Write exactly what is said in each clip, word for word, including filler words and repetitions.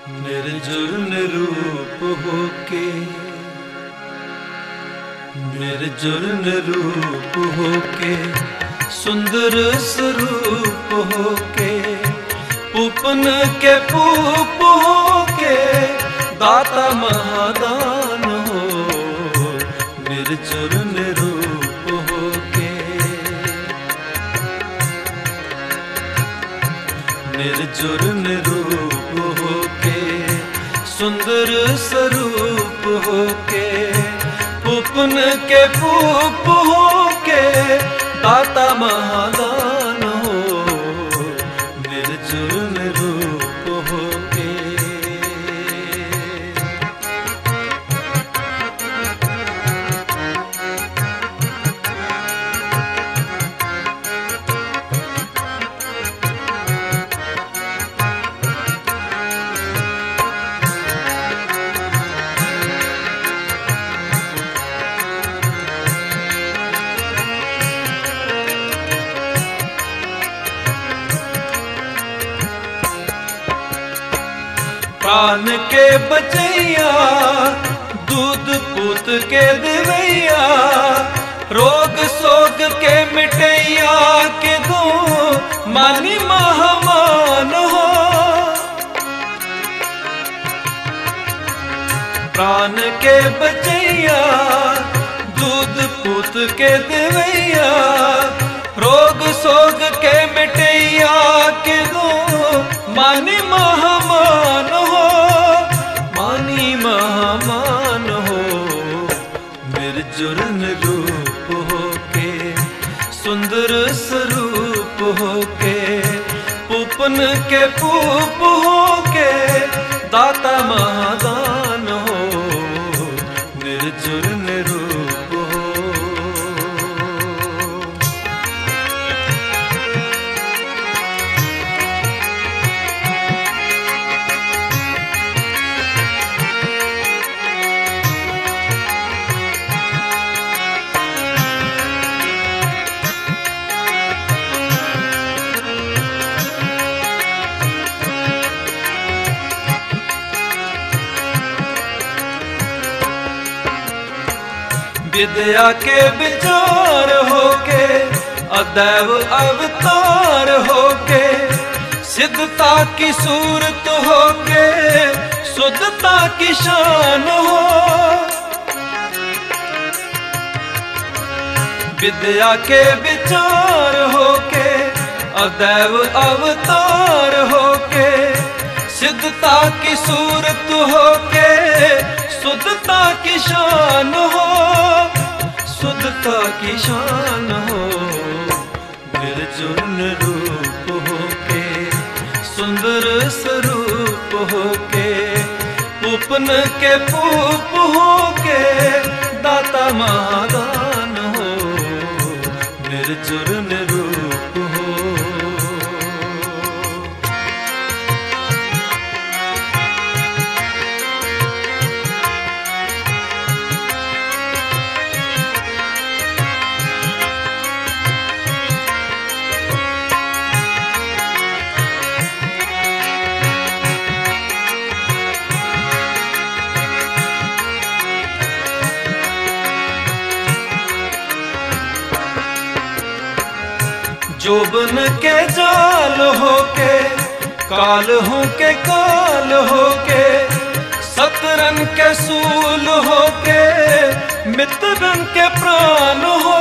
निर्जुर निरूप होके, निर्जुर निरूप होके, सुंदर स्वरूप होके, पूपन के पूप होके, दाता महादान हो। निर्जुर निरूप होके, निर्जुर निरूप होके, सुंदर स्वरूप होके, पूपन के पूप होके, दाता महादान हो। निर्जुर निरूप होके, प्राण के बचैया, दूध पूत के दिवैया, रोग सोग के मिटैया, के दो मानी महामान हो। प्राण के बचैया, दूध पूत के दिवैया, रोग सोग के मिटैया, के दो मानी महामान हो। मानी महामान हो। निर्जुर निरूप होके, सुंदर स्वरूप होके, पूपन के पूप होके, दाता महादान हो। निर्जुर निरूप हो। विद्या के विचार होके, अदैव अवतार होके, सिद्धता की सूरत होके, शुद्धता की शान हो। विद्या के विचार होके, अदैव अवतार होके, सिद्धता की सूरत होके, शुद्धता की शान हो। शुद्धता की शान हो। निर्जुर निरूप होके, सुंदर स्वरूप होके, पूपन के पूप होके, दाता महादान हो। निर्जुर निरूप हो। जोबन के जाल होके, काल होके काल होके, सतरन के सूल होके, मित्रन के प्राण हो।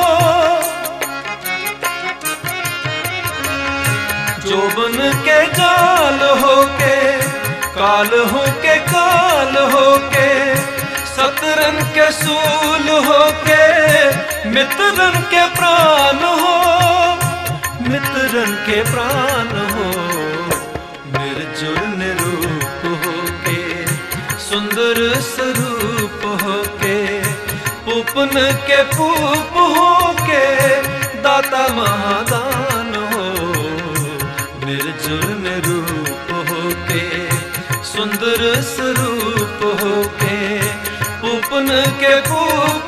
जोबन के जाल होके, काल होके काल होके, सतरन के सूल होके, मित्रन के प्राण हो। मित्रन के प्राण हो। निर्जुर निरूप होके, सुंदर स्वरूप होके, पूपन के पूप होके, दाता महादान हो। निर्जुर निरूप होके, सुंदर स्वरूप होके, पूपन के पूप